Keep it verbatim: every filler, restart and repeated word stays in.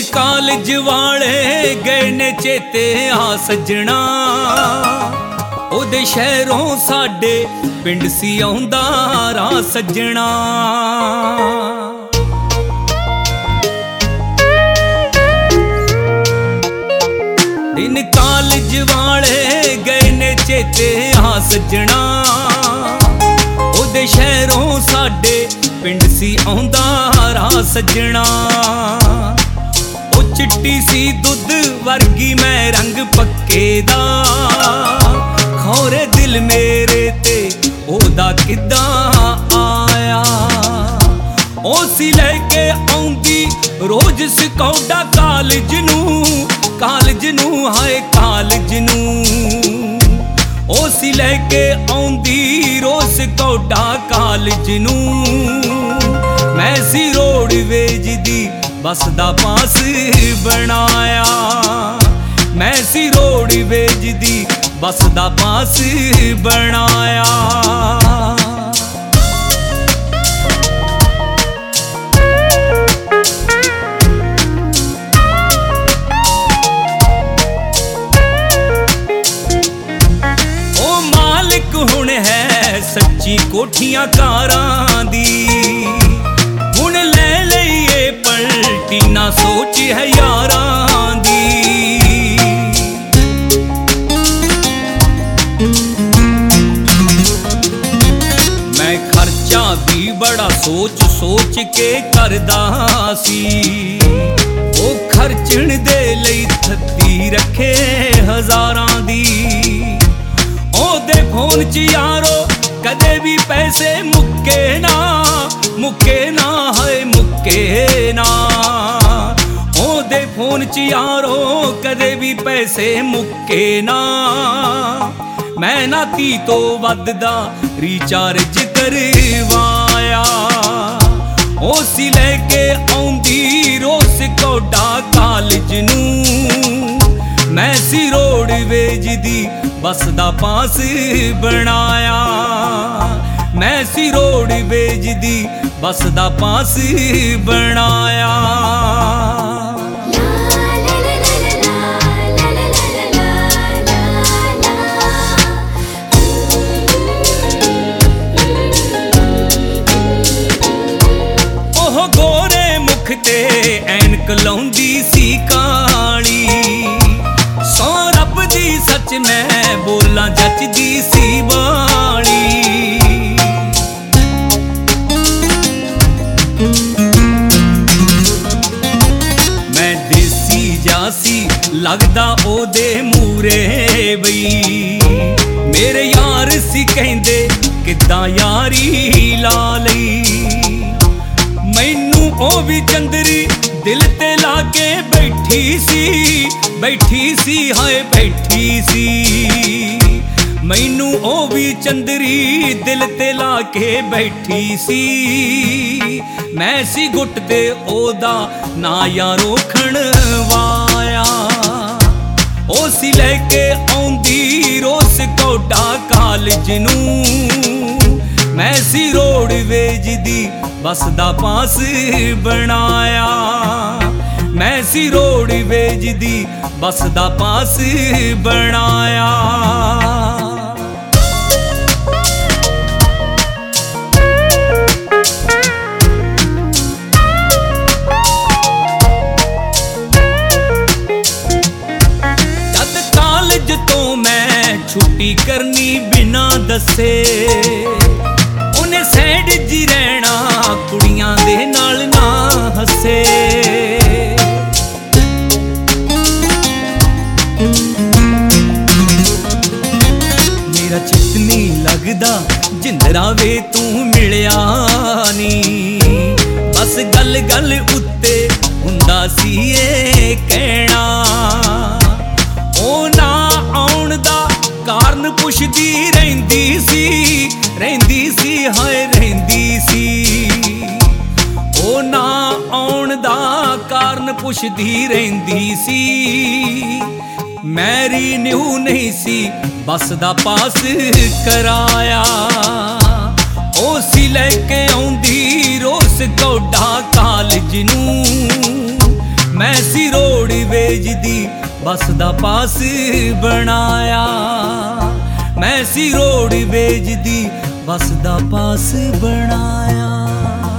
कालज वाले गए ने चेते आ सजना, ओदे शहरों साडे पिंड सी आउंदा राह सजना। दिन कालज वाले गए ने चेते आ सजना, ओदे शहरों साडे पिंड सी आउंदा राह सजना। ओ चिट्टी सी दुध वर्गी मैं रंग पक्के दा, खौरे दिल मेरे ते ओदा किद्दां आया। ओ सी लैके आउंदी रोज स्कौडा कालज नूं, कालज नूं हाय कालज नूं। ओ सी लैके आउंदी रोज स्कौडा कालज नूं। मैं सी रोडवेज दी बस दा पास बनाया, मैं सी रोडवेज दी बस दा पास बनाया। ओ मालिक हुण है सच्ची कोठियां कारां दी, हुण ले लईए पलटी ना सोच है यारां दी। मैं खर्चा भी बड़ा सोच सोच के करदा सी, ओ खर्चण दे लई थत्ती रखे हजारां दी। ओदे फोन च यारो कदे भी पैसे मुक्के ना, मुक्के ना है मुक्के ना। ओदे फोन च यारो कदे भी पैसे मुक्के ना। मैं ना ती तो वध दा रिचार्ज करवाया, ओ सी लैके आउंदी रोज कोडा कालज नूं। मैं सी रोडवेज दी बस दा पास बनाया, मैं सी रोडवेज दी बस दा पास बनाया। ओह गोरे मुख ते ऐनक लाउंदी सी काली, सौ रब दी सच मैं बोलां जचदी सी बाली। मैं देसी जासी लगदा ओदे मूरे बई, मेरे यार सी कहंदे किद्दां यारी ला लई। मैनू ओ भी चंदरी दिल ते लाके बैठी सी, बैठी सी हाय बैठी सी। मैनू ओ भी चंदरी दिल ते लाके बैठी सी। मैं सी गुट ते ओदा ना यारो खणवाया, ओ सी लैके आउंदी रोज कोडा कालज नूं। मैं सी रोडवेज दी बस दा पास बनाया, मैं सी रोडवेज दी बस दा पास बनाया। जद कालज तो मैं छुट्टी करनी बिना दसे, उन्हें सैड जी रहना कुड़ियां दे नाल ना हसे। मेरा चित नी लगदा जिंदरा वे तू मिलिया नी, बस गल गल उत्ते हुंदा सी ए कहना। ओ ना आउण दा कारण पुछदी रहिंदी सी, रहिंदी सी हाय रहिंदी सी। ओ ना आउण दा कारण पुछदी रहिंदी सी। मैरी न्यू नहीं सी बस दा पास कराया, ओ सी लैके आउंदी रोज कोडा कालज नूं। मैं सी रोडवेज दी बस दा पास बनाया। मैं सी रोडवेज दी बस दा पास बनाया।